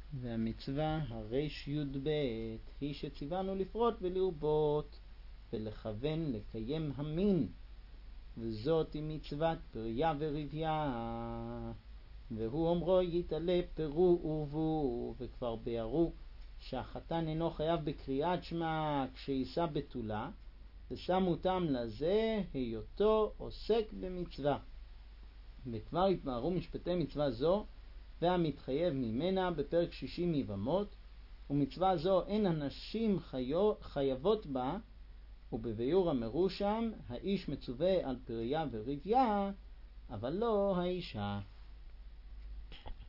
והמצווה הרש י"ב היא שציוונו לפרוט ולרבות ולכוון לקיים המין, וזאת היא מצוות פריה ורביה. והוא אומרו יתעלה פרו ורבו, וכבר ביארו שהחתן אינו חייב בקריאת שמע כשישא בתולה, ושמו טעם לזה היותו עוסק במצווה. וכבר התבארו משפטי מצווה זו והמתחייב ממנה בפרק 60 יבמות, ומצווה זו אין הנשים חייבות בה, ובביאור אמרו שם האיש מצווה על פריה ורביה, אבל לא האישה.